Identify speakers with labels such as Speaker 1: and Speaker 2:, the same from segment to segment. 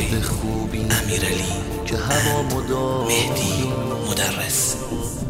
Speaker 1: امیرعلی
Speaker 2: که هوا مداری،
Speaker 1: مهدی مدرس.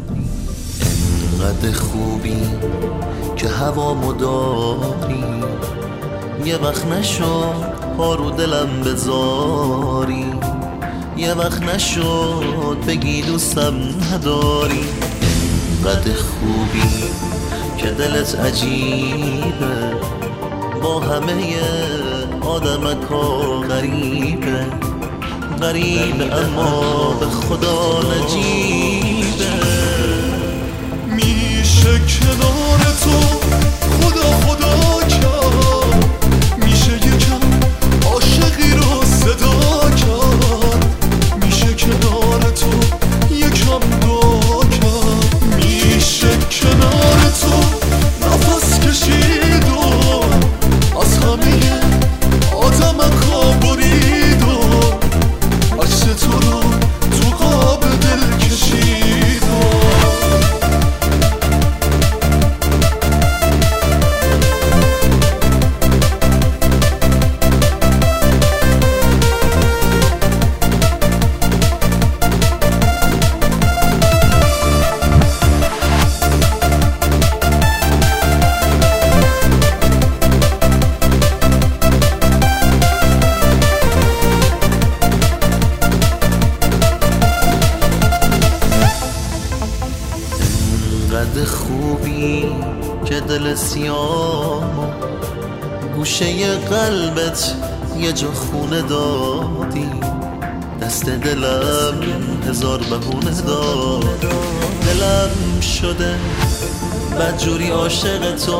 Speaker 2: انقدر خوبی که هوا مداری، یه وقت نشد پا رو دلم بذاری، یه وقت نشد بگی دوستم نداری. انقدر خوبی که دلت عجیبه، با همه آدمکا غریبه، غریبه اما به خدا نجیبه.
Speaker 3: میشه کنار تو خدا خدا کرد، میشه یکم عاشقی رو صدا کرد، میشه کنار تو یکم دعا کرد، میشه کنار تو نفس کشید و از همه آدمکا برید و عکس تو رو تو قاب دل کشید و
Speaker 2: انقدر خوبی که دل سیاه گوشه قلبت یه جا خونه دادی، دست دلم هزار بهونه داد. دلم شده بدجوری عاشق تو،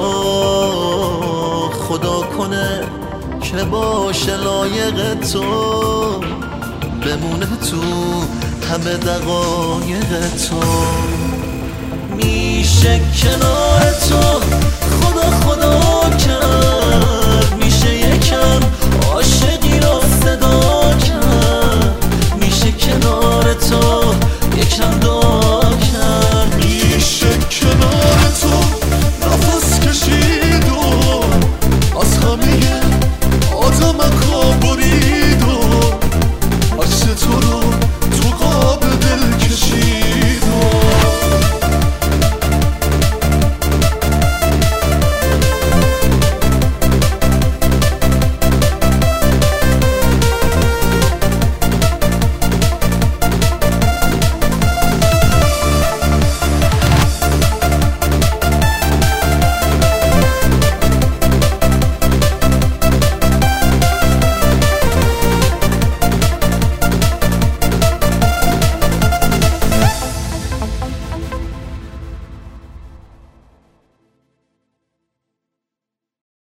Speaker 2: خدا کنه که باشه لایق تو، بمونه تو همه دقایق تو. میشه کنار تو خدا خدا